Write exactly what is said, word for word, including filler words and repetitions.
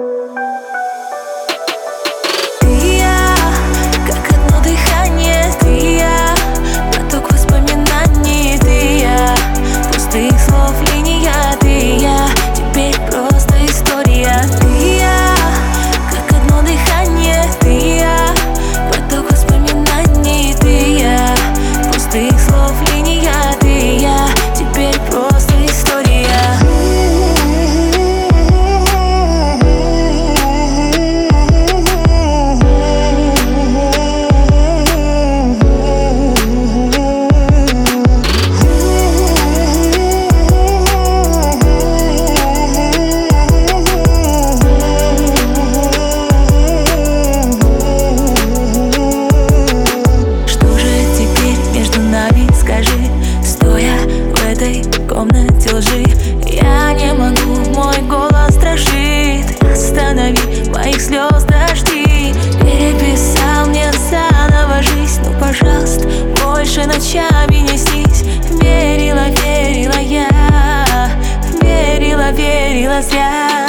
Ты и я, как одно дыхание. Ты и я, поток воспоминаний. Ты и я, пустых слов линия. Ты и я, теперь просто история. Ты и я, как одно дыхание. Ты и я, поток воспоминаний. Ты и я, пустых слов линия. Ты и я, теперь просто история. Скажи, стоя в этой комнате лжи, я не могу, мой голос дрожит. Останови моих слез дожди. Переписал мне заново жизнь. Ну, пожалуйста, больше ночами не снись. Верила, верила я, верила, верила зря.